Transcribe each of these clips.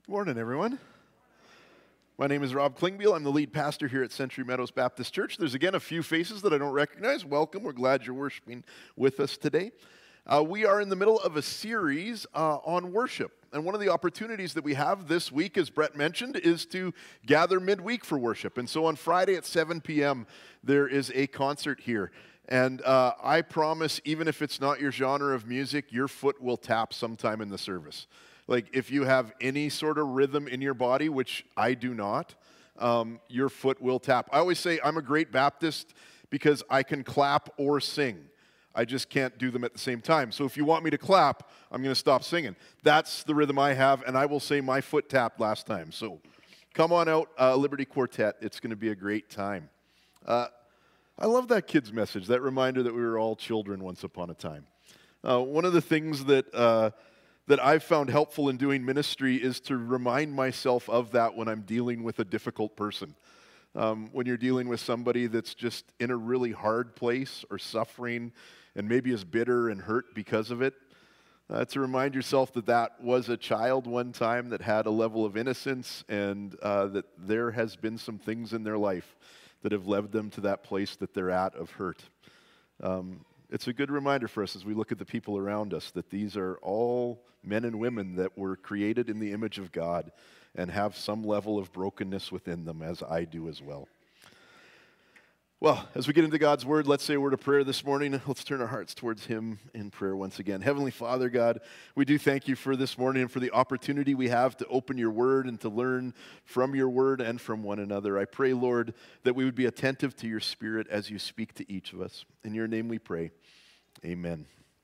Good morning, everyone. My name is Rob Klingbeil. I'm the lead pastor here at Century Meadows Baptist Church. There's again a few faces that I don't recognize. Welcome. We're glad you're worshiping with us today. We are in the middle of a series on worship. And one of the opportunities that we have this week, as Brett mentioned, is to gather midweek for worship. And so on Friday at 7 p.m., there is a concert here. And I promise, even if it's not your genre of music, your foot will tap sometime in the service. Like, if you have any sort of rhythm in your body, which I do not, your foot will tap. I always say I'm a great Baptist because I can clap or sing. I just can't do them at the same time. So if you want me to clap, I'm going to stop singing. That's the rhythm I have, and I will say my foot tapped last time. So come on out, Liberty Quartet. It's going to be a great time. I love that kid's message, that reminder that we were all children once upon a time. One of the things that I've found helpful in doing ministry is to remind myself of that when I'm dealing with a difficult person. When you're dealing with somebody that's just in a really hard place or suffering and maybe is bitter and hurt because of it, to remind yourself that that was a child one time that had a level of innocence and that there has been some things in their life that have led them to that place that they're at of hurt. It's a good reminder for us as we look at the people around us that these are all men and women that were created in the image of God and have some level of brokenness within them, as I do as well. Well, as we get into God's Word, let's say a word of prayer this morning. Let's turn our hearts towards Him in prayer once again. Heavenly Father, God, we do thank you for this morning and for the opportunity we have to open your Word and to learn from your Word and from one another. I pray, Lord, that we would be attentive to your Spirit as you speak to each of us. In your name we pray. Amen.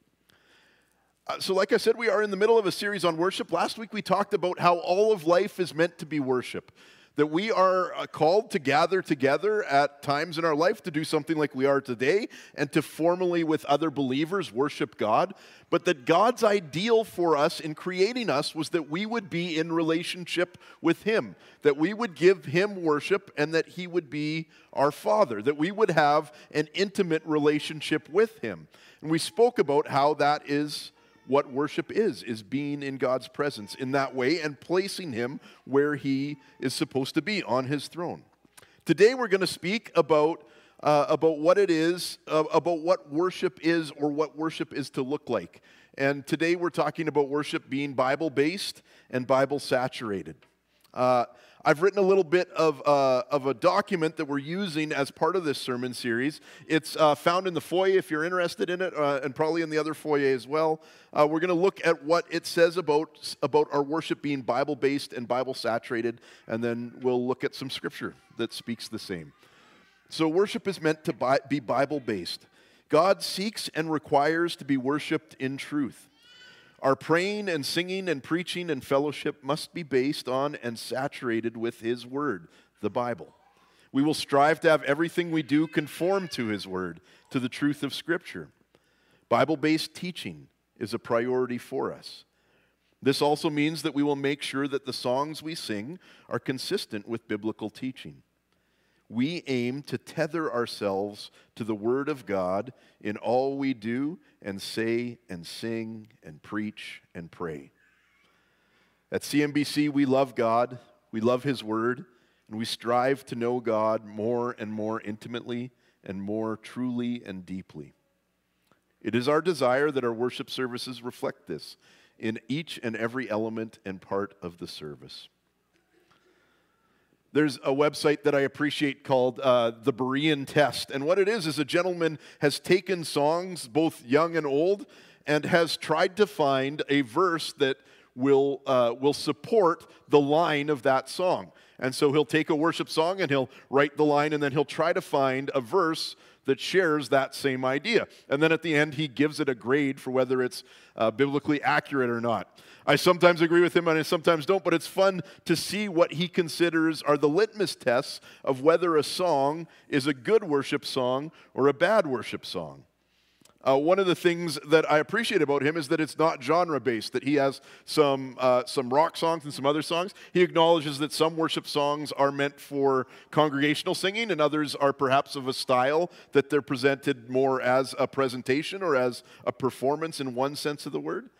So like I said, we are in the middle of a series on worship. Last week we talked about how all of life is meant to be worship. That we are called to gather together at times in our life to do something like we are today and to formally with other believers worship God. But that God's ideal for us in creating us was that we would be in relationship with Him. That we would give Him worship and that He would be our Father. That we would have an intimate relationship with Him. And we spoke about how that is what worship is being in God's presence in that way and placing Him where He is supposed to be, on His throne. Today we're going to speak about what it is, about what worship is or what worship is to look like. And today we're talking about worship being Bible-based and Bible-saturated. I've written a little bit of a document that we're using as part of this sermon series. It's found in the foyer if you're interested in it, and probably in the other foyer as well. We're going to look at what it says about our worship being Bible-based and Bible-saturated, and then we'll look at some scripture that speaks the same. So worship is meant to be Bible-based. God seeks and requires to be worshiped in truth. Our praying and singing and preaching and fellowship must be based on and saturated with His Word, the Bible. We will strive to have everything we do conform to His Word, to the truth of Scripture. Bible-based teaching is a priority for us. This also means that we will make sure that the songs we sing are consistent with biblical teaching. We aim to tether ourselves to the Word of God in all we do and say and sing and preach and pray. At CMBC, we love God, we love His Word, and we strive to know God more and more intimately and more truly and deeply. It is our desire that our worship services reflect this in each and every element and part of the service. There's a website that I appreciate called the Berean Test. And what it is a gentleman has taken songs, both young and old, and has tried to find a verse that will support the line of that song. And so he'll take a worship song and he'll write the line, and then he'll try to find a verse that shares that same idea. And then at the end, he gives it a grade for whether it's biblically accurate or not. I sometimes agree with him and I sometimes don't, but it's fun to see what he considers are the litmus tests of whether a song is a good worship song or a bad worship song. One of the things that I appreciate about him is that it's not genre-based, that he has some rock songs and some other songs. He acknowledges that some worship songs are meant for congregational singing and others are perhaps of a style that they're presented more as a presentation or as a performance in one sense of the word.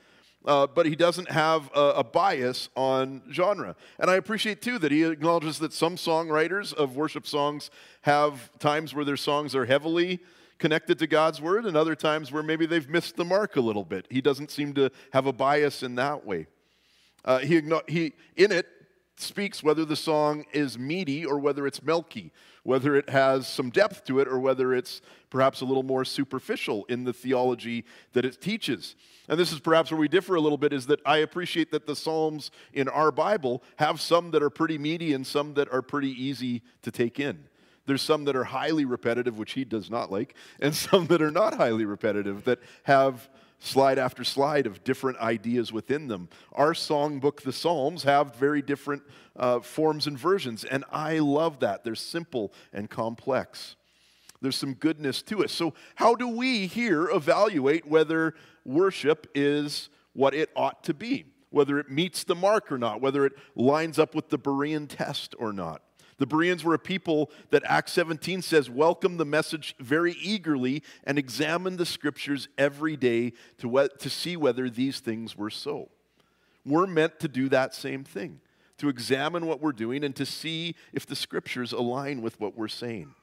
but he doesn't have a bias on genre. And I appreciate, too, that he acknowledges that some songwriters of worship songs have times where their songs are heavily connected to God's word and other times where maybe they've missed the mark a little bit. He doesn't seem to have a bias in that way. He in it speaks whether the song is meaty or whether it's milky, whether it has some depth to it or whether it's perhaps a little more superficial in the theology that it teaches. And this is perhaps where we differ a little bit, is that I appreciate that the Psalms in our Bible have some that are pretty meaty and some that are pretty easy to take in. There's some that are highly repetitive, which he does not like, and some that are not highly repetitive, that have slide after slide of different ideas within them. Our songbook, the Psalms, have very different forms and versions, and I love that. They're simple and complex. There's some goodness to it. So how do we here evaluate whether worship is what it ought to be, whether it meets the mark or not, whether it lines up with the Berean test or not? The Bereans were a people that Acts 17 says welcomed the message very eagerly and examined the scriptures every day to see whether these things were so. We're meant to do that same thing, to examine what we're doing and to see if the scriptures align with what we're saying.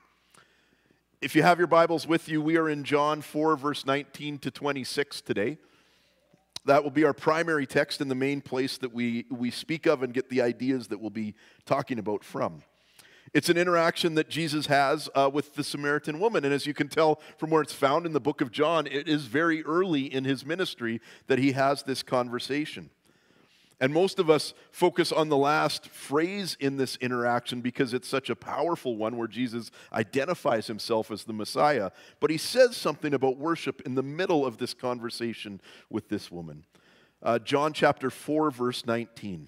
If you have your Bibles with you, we are in John 4, verse 19 to 26 today. That will be our primary text and the main place that we speak of and get the ideas that we'll be talking about from. It's an interaction that Jesus has with the Samaritan woman. And as you can tell from where it's found in the book of John, it is very early in his ministry that he has this conversation. And most of us focus on the last phrase in this interaction because it's such a powerful one where Jesus identifies himself as the Messiah. But he says something about worship in the middle of this conversation with this woman. John chapter 4, verse 19.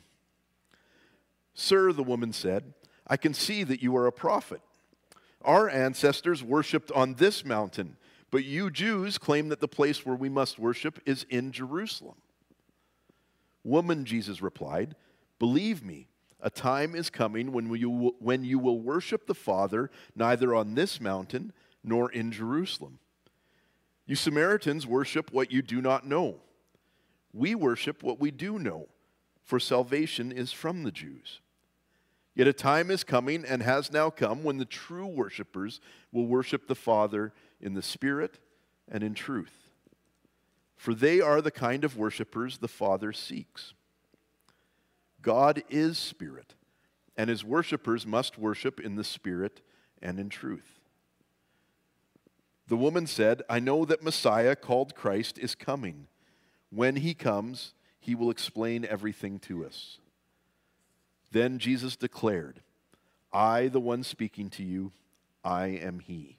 "Sir," the woman said, "I can see that you are a prophet. Our ancestors worshipped on this mountain, but you Jews claim that the place where we must worship is in Jerusalem." "Woman," Jesus replied, "believe me, a time is coming when you will worship the Father neither on this mountain nor in Jerusalem. You Samaritans worship what you do not know. We worship what we do know, for salvation is from the Jews. Yet a time is coming and has now come when the true worshipers will worship the Father in the Spirit and in truth. For they are the kind of worshipers the Father seeks. God is Spirit, and his worshipers must worship in the Spirit and in truth." The woman said, "I know that Messiah, called Christ, is coming. When he comes, he will explain everything to us." Then Jesus declared, "I, the one speaking to you, I am he."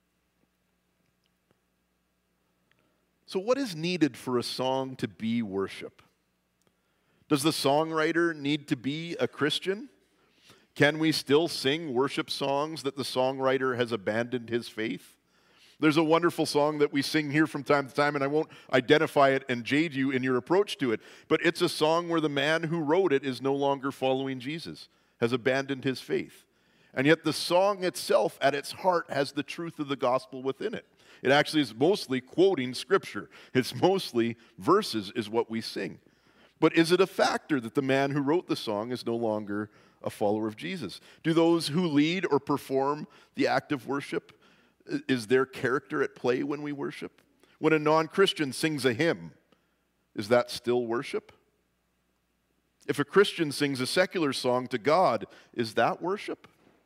So what is needed for a song to be worship? Does the songwriter need to be a Christian? Can we still sing worship songs that the songwriter has abandoned his faith? There's a wonderful song that we sing here from time to time, and I won't identify it and jade you in your approach to it, but it's a song where the man who wrote it is no longer following Jesus, has abandoned his faith. And yet the song itself, at its heart, has the truth of the gospel within it. It actually is mostly quoting Scripture. It's mostly verses is what we sing. But is it a factor that the man who wrote the song is no longer a follower of Jesus? Do those who lead or perform the act of worship, is their character at play when we worship? When a non-Christian sings a hymn, is that still worship? If a Christian sings a secular song to God, is that worship?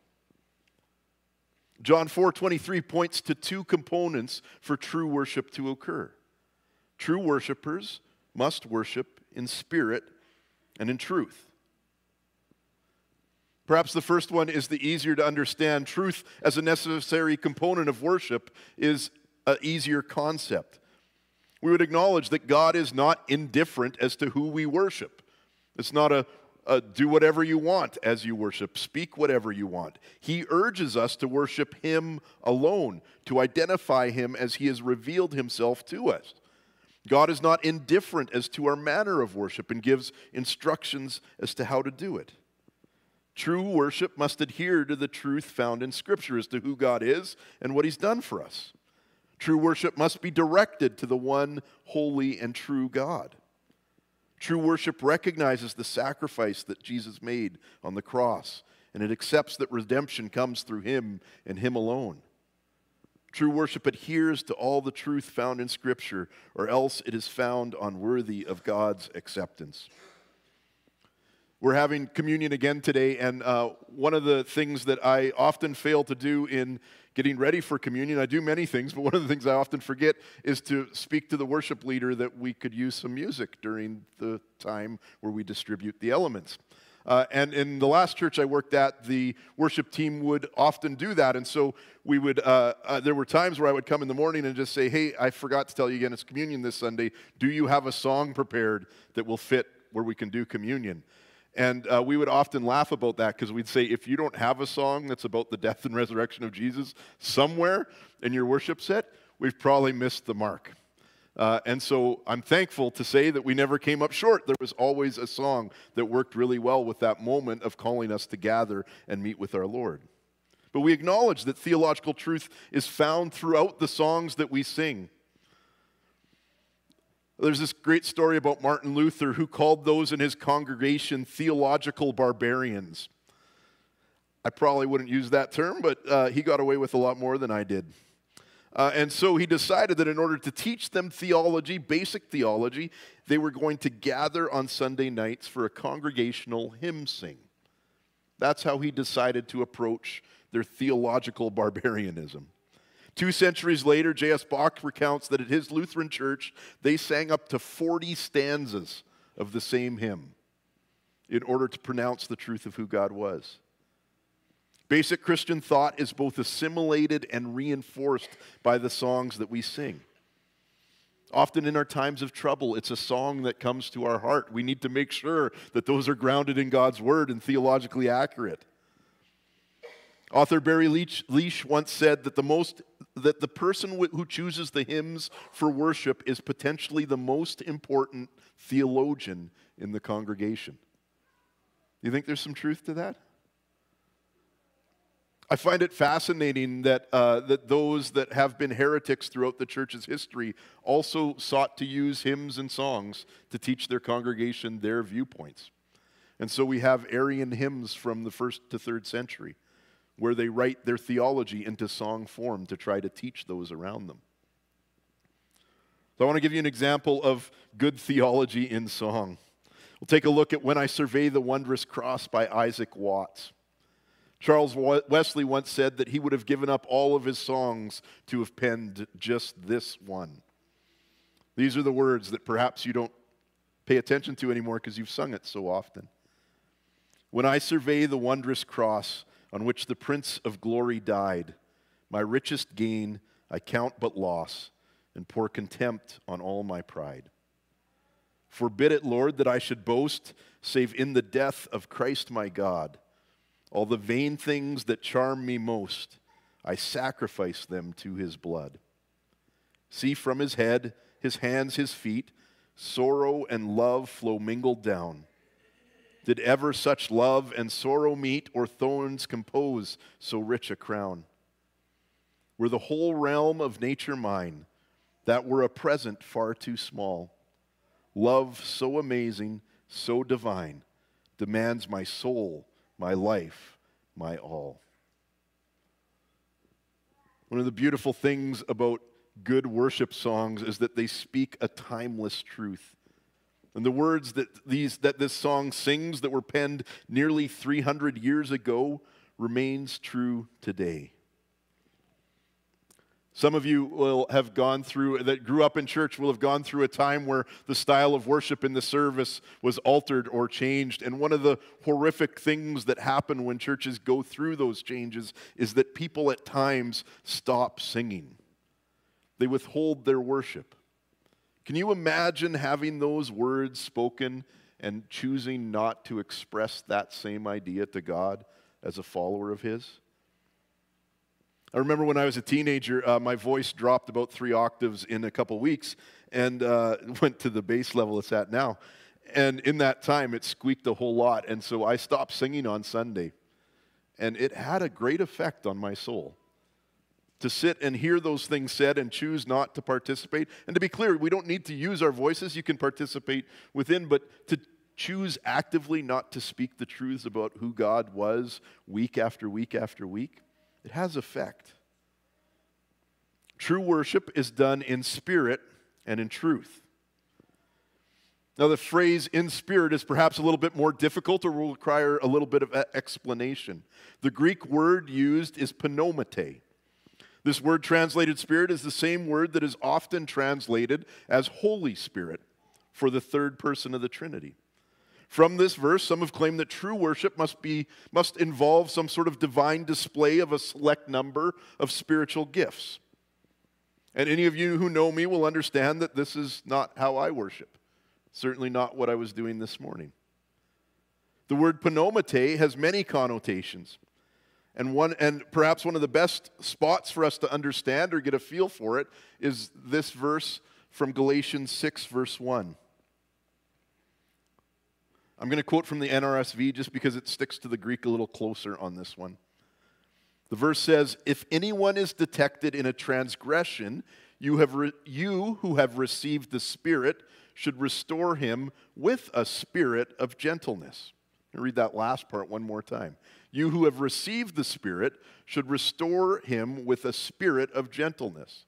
John 4:23 points to two components for true worship to occur. True worshipers must worship in spirit and in truth. Perhaps the first one is the easier to understand. Truth as a necessary component of worship is an easier concept. We would acknowledge that God is not indifferent as to who we worship. It's not a do whatever you want as you worship, speak whatever you want. He urges us to worship him alone, to identify him as he has revealed himself to us. God is not indifferent as to our manner of worship and gives instructions as to how to do it. True worship must adhere to the truth found in Scripture as to who God is and what he's done for us. True worship must be directed to the one holy and true God. True worship recognizes the sacrifice that Jesus made on the cross, and it accepts that redemption comes through him and him alone. True worship adheres to all the truth found in Scripture, or else it is found unworthy of God's acceptance. We're having communion again today, and one of the things that I often fail to do in getting ready for communion, I do many things, but one of the things I often forget is to speak to the worship leader that we could use some music during the time where we distribute the elements. And in the last church I worked at, the worship team would often do that. And so we would, there were times where I would come in the morning and just say, hey, I forgot to tell you again, it's communion this Sunday. Do you have a song prepared that will fit where we can do communion? And we would often laugh about that because we'd say, if you don't have a song that's about the death and resurrection of Jesus somewhere in your worship set, we've probably missed the mark. And so I'm thankful to say that we never came up short. There was always a song that worked really well with that moment of calling us to gather and meet with our Lord. But we acknowledge that theological truth is found throughout the songs that we sing. There's this great story about Martin Luther, who called those in his congregation theological barbarians. I probably wouldn't use that term, but he got away with a lot more than I did. And so he decided that in order to teach them theology, basic theology, they were going to gather on Sunday nights for a congregational hymn sing. That's how he decided to approach their theological barbarianism. 2 centuries later, J.S. Bach recounts that at his Lutheran church, they sang up to 40 stanzas of the same hymn in order to pronounce the truth of who God was. Basic Christian thought is both assimilated and reinforced by the songs that we sing. Often in our times of trouble, it's a song that comes to our heart. We need to make sure that those are grounded in God's Word and theologically accurate. Author Barry Leach once said that the person who chooses the hymns for worship is potentially the most important theologian in the congregation. Do you think there's some truth to that? I find it fascinating that those that have been heretics throughout the church's history also sought to use hymns and songs to teach their congregation their viewpoints. And so we have Arian hymns from the 1st to 3rd century, where they write their theology into song form to try to teach those around them. So I want to give you an example of good theology in song. We'll take a look at When I Survey the Wondrous Cross by Isaac Watts. Charles Wesley once said that he would have given up all of his songs to have penned just this one. These are the words that perhaps you don't pay attention to anymore because you've sung it so often. When I survey the wondrous cross on which the Prince of Glory died, my richest gain I count but loss, and pour contempt on all my pride. Forbid it, Lord, that I should boast, save in the death of Christ my God. All the vain things that charm me most, I sacrifice them to his blood. See from his head, his hands, his feet, sorrow and love flow mingled down. Did ever such love and sorrow meet, or thorns compose so rich a crown? Were the whole realm of nature mine, that were a present far too small. Love so amazing, so divine, demands my soul, my life, my all. One of the beautiful things about good worship songs is that they speak a timeless truth. And the words that this song sings that were penned nearly 300 years ago remains true today. Some of you will have gone through, that grew up in church, will have gone through a time where the style of worship in the service was altered or changed. And one of the horrific things that happen when churches go through those changes is that people at times stop singing. They withhold their worship. Can you imagine having those words spoken and choosing not to express that same idea to God as a follower of His? I remember when I was a teenager, my voice dropped about 3 octaves in a couple weeks and went to the bass level it's at now. And in that time, it squeaked a whole lot. And so I stopped singing on Sunday. And it had a great effect on my soul to sit and hear those things said and choose not to participate. And to be clear, we don't need to use our voices. You can participate within, but to choose actively not to speak the truths about who God was week after week after week, it has effect. True worship is done in spirit and in truth. Now, the phrase in spirit is perhaps a little bit more difficult or will require a little bit of explanation. The Greek word used is pneumate. This word translated spirit is the same word that is often translated as Holy Spirit for the third person of the Trinity. From this verse, some have claimed that true worship must involve some sort of divine display of a select number of spiritual gifts. And any of you who know me will understand that this is not how I worship. Certainly not what I was doing this morning. The word pneumate has many connotations. And perhaps one of the best spots for us to understand or get a feel for it is this verse from Galatians 6, verse 1. I'm going to quote from the NRSV just because it sticks to the Greek a little closer on this one. The verse says, "If anyone is detected in a transgression, you who have received the Spirit should restore him with a spirit of gentleness." I'll read that last part one more time. "You who have received the Spirit should restore him with a spirit of gentleness."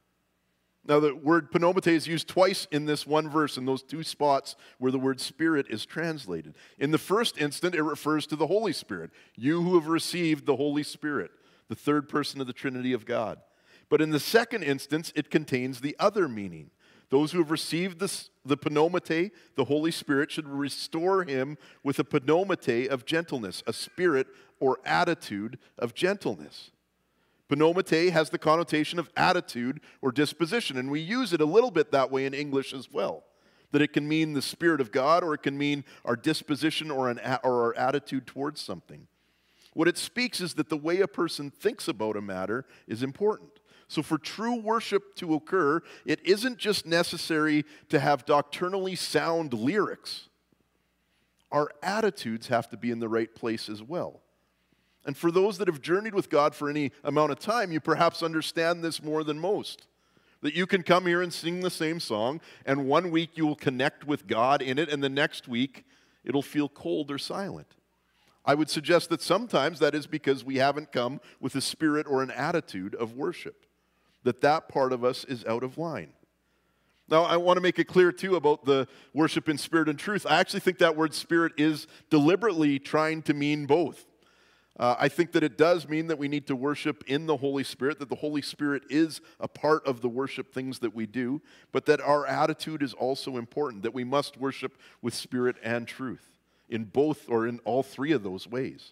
Now, the word pneumate is used twice in this one verse, in those two spots where the word Spirit is translated. In the first instant, it refers to the Holy Spirit. You who have received the Holy Spirit, the third person of the Trinity of God. But in the second instance, it contains the other meaning. Those who have received the pneumate, the Holy Spirit, should restore him with a pneumate of gentleness, a spirit or attitude of gentleness. Pneumate has the connotation of attitude or disposition, and we use it a little bit that way in English as well. That it can mean the Spirit of God, or it can mean our disposition or our attitude towards something. What it speaks is that the way a person thinks about a matter is important. So for true worship to occur, it isn't just necessary to have doctrinally sound lyrics. Our attitudes have to be in the right place as well. And for those that have journeyed with God for any amount of time, you perhaps understand this more than most. That you can come here and sing the same song, and one week you will connect with God in it, and the next week it'll feel cold or silent. I would suggest that sometimes that is because we haven't come with a spirit or an attitude of worship. That part of us is out of line. Now, I want to make it clear, too, about the worship in spirit and truth. I actually think that word spirit is deliberately trying to mean both. I think that it does mean that we need to worship in the Holy Spirit, that the Holy Spirit is a part of the worship things that we do, but that our attitude is also important, that we must worship with spirit and truth in both or in all three of those ways.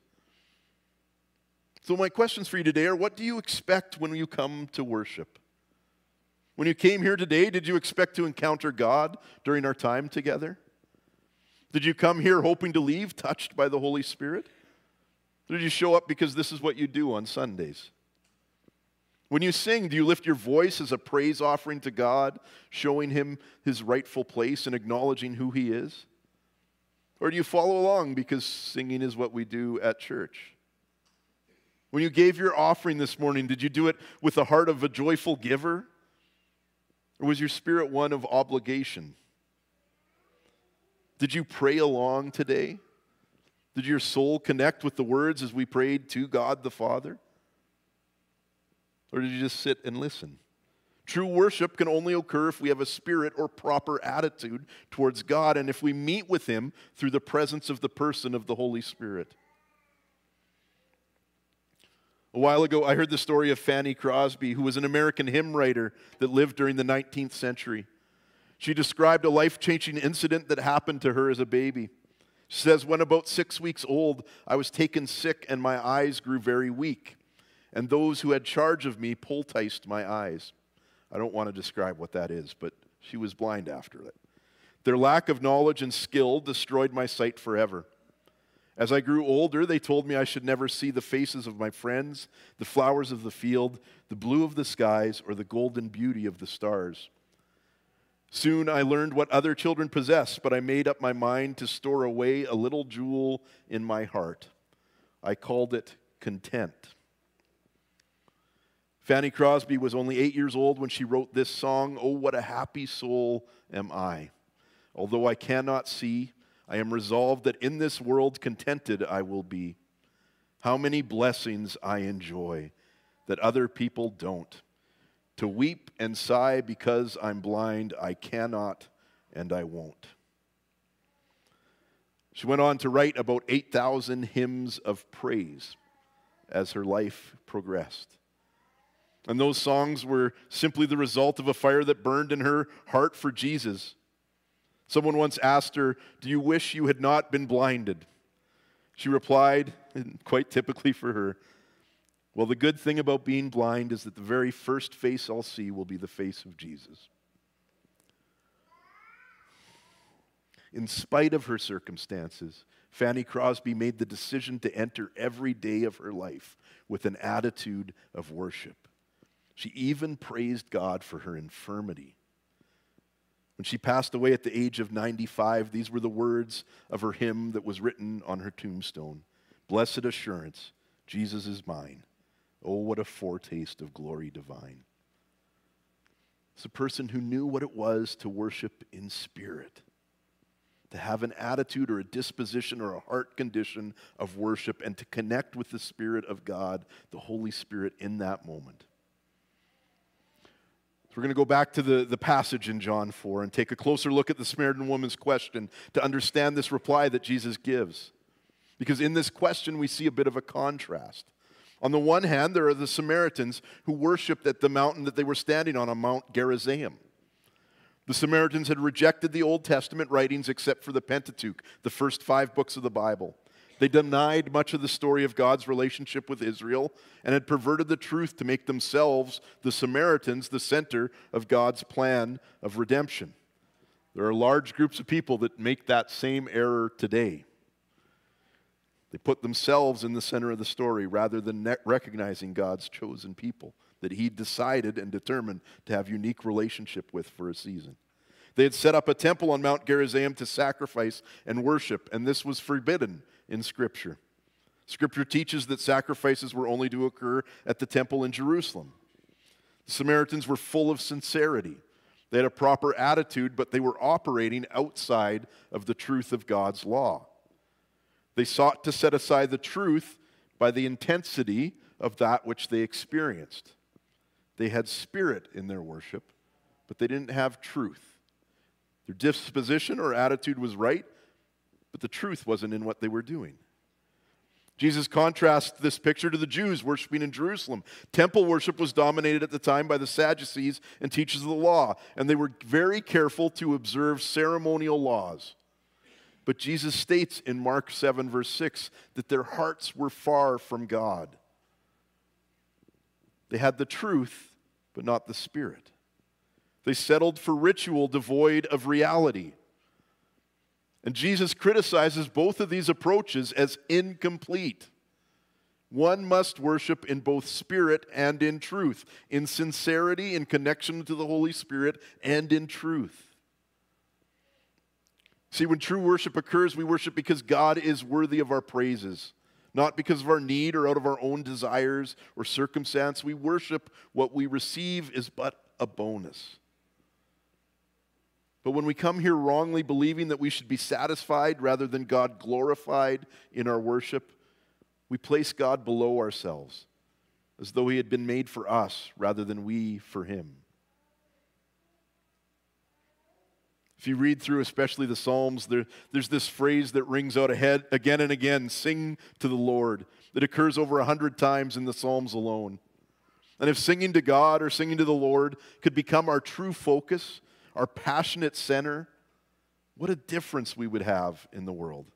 So my questions for you today are, what do you expect when you come to worship? When you came here today, did you expect to encounter God during our time together? Did you come here hoping to leave touched by the Holy Spirit? Did you show up because this is what you do on Sundays? When you sing, do you lift your voice as a praise offering to God, showing Him His rightful place and acknowledging who He is? Or do you follow along because singing is what we do at church? When you gave your offering this morning, did you do it with the heart of a joyful giver? Or was your spirit one of obligation? Did you pray along today? Did your soul connect with the words as we prayed to God the Father? Or did you just sit and listen? True worship can only occur if we have a spirit or proper attitude towards God and if we meet with Him through the presence of the person of the Holy Spirit. A while ago, I heard the story of Fanny Crosby, who was an American hymn writer that lived during the 19th century. She described a life-changing incident that happened to her as a baby. She says, "When about 6 weeks old, I was taken sick and my eyes grew very weak. And those who had charge of me poulticed my eyes." I don't want to describe what that is, but she was blind after it. "Their lack of knowledge and skill destroyed my sight forever. As I grew older, they told me I should never see the faces of my friends, the flowers of the field, the blue of the skies, or the golden beauty of the stars. Soon I learned what other children possess, but I made up my mind to store away a little jewel in my heart. I called it content." Fanny Crosby was only 8 years old when she wrote this song, "Oh, what a happy soul am I. Although I cannot see, I am resolved that in this world contented I will be. How many blessings I enjoy that other people don't. To weep and sigh because I'm blind, I cannot and I won't." She went on to write about 8,000 hymns of praise as her life progressed. And those songs were simply the result of a fire that burned in her heart for Jesus. Someone once asked her, "Do you wish you had not been blinded?" She replied, and quite typically for her, "Well, the good thing about being blind is that the very first face I'll see will be the face of Jesus." In spite of her circumstances, Fanny Crosby made the decision to enter every day of her life with an attitude of worship. She even praised God for her infirmity. When she passed away at the age of 95, these were the words of her hymn that was written on her tombstone: "Blessed assurance, Jesus is mine. Oh, what a foretaste of glory divine." It's a person who knew what it was to worship in spirit, to have an attitude or a disposition or a heart condition of worship, and to connect with the Spirit of God, the Holy Spirit, in that moment. We're going to go back to the passage in John 4 and take a closer look at the Samaritan woman's question to understand this reply that Jesus gives. Because in this question, we see a bit of a contrast. On the one hand, there are the Samaritans who worshipped at the mountain that they were standing on Mount Gerizim. The Samaritans had rejected the Old Testament writings except for the Pentateuch, the first 5 books of the Bible. They denied much of the story of God's relationship with Israel and had perverted the truth to make themselves, the Samaritans, the center of God's plan of redemption. There are large groups of people that make that same error today. They put themselves in the center of the story rather than recognizing God's chosen people that He decided and determined to have unique relationship with for a season. They had set up a temple on Mount Gerizim to sacrifice and worship, and this was forbidden in Scripture. Scripture teaches that sacrifices were only to occur at the temple in Jerusalem. The Samaritans were full of sincerity. They had a proper attitude, but they were operating outside of the truth of God's law. They sought to set aside the truth by the intensity of that which they experienced. They had spirit in their worship, but they didn't have truth. Their disposition or attitude was right, but the truth wasn't in what they were doing. Jesus contrasts this picture to the Jews worshiping in Jerusalem. Temple worship was dominated at the time by the Sadducees and teachers of the law, and they were very careful to observe ceremonial laws. But Jesus states in Mark 7, verse 6, that their hearts were far from God. They had the truth, but not the Spirit. They settled for ritual devoid of reality. And Jesus criticizes both of these approaches as incomplete. One must worship in both spirit and in truth, in sincerity, in connection to the Holy Spirit, and in truth. See, when true worship occurs, we worship because God is worthy of our praises, not because of our need or out of our own desires or circumstance. We worship what we receive is but a bonus. But when we come here wrongly believing that we should be satisfied rather than God glorified in our worship, we place God below ourselves, as though He had been made for us rather than we for Him. If you read through especially the Psalms, there's this phrase that rings out ahead again and again, "Sing to the Lord." It occurs over 100 times in the Psalms alone. And if singing to God or singing to the Lord could become our true focus, our passionate center, what a difference we would have in the world.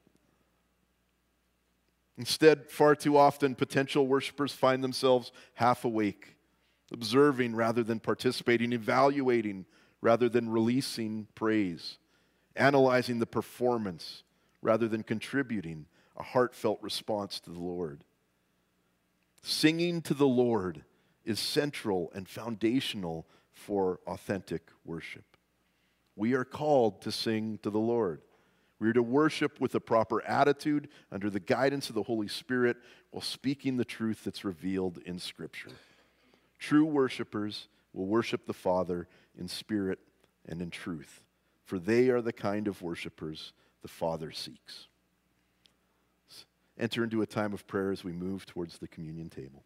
Instead, far too often, potential worshipers find themselves half awake, observing rather than participating, evaluating rather than releasing praise, analyzing the performance rather than contributing a heartfelt response to the Lord. Singing to the Lord is central and foundational for authentic worship. We are called to sing to the Lord. We are to worship with a proper attitude under the guidance of the Holy Spirit while speaking the truth that's revealed in Scripture. True worshipers will worship the Father in spirit and in truth, for they are the kind of worshipers the Father seeks. Enter into a time of prayer as we move towards the communion table.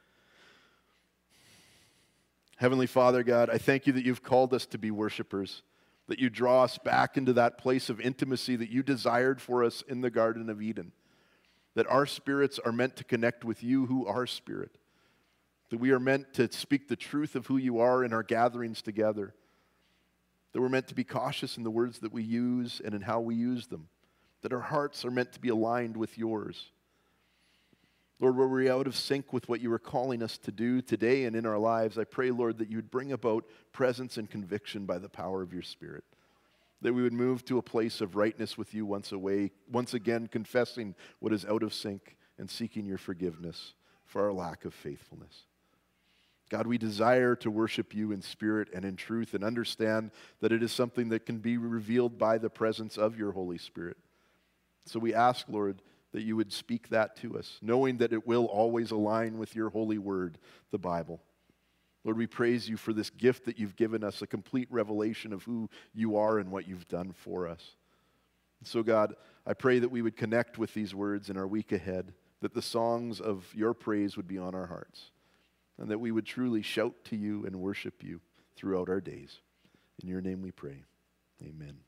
Heavenly Father, God, I thank you that you've called us to be worshipers, that you draw us back into that place of intimacy that you desired for us in the Garden of Eden, that our spirits are meant to connect with you who are spirit, that we are meant to speak the truth of who you are in our gatherings together, that we're meant to be cautious in the words that we use and in how we use them, that our hearts are meant to be aligned with yours. Lord, where we're out of sync with what you are calling us to do today and in our lives, I pray, Lord, that you would bring about presence and conviction by the power of your Spirit, that we would move to a place of rightness with you once again confessing what is out of sync and seeking your forgiveness for our lack of faithfulness. God, we desire to worship you in spirit and in truth and understand that it is something that can be revealed by the presence of your Holy Spirit. So we ask, Lord, that you would speak that to us, knowing that it will always align with your holy word, the Bible. Lord, we praise you for this gift that you've given us, a complete revelation of who you are and what you've done for us. And so, God, I pray that we would connect with these words in our week ahead, that the songs of your praise would be on our hearts, and that we would truly shout to you and worship you throughout our days. In your name we pray. Amen.